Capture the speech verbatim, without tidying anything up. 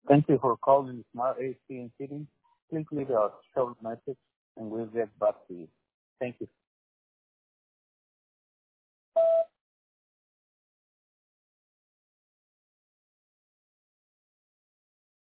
Thank you for calling Smart A C in City. Please leave a short message and we'll get back to you. Thank you.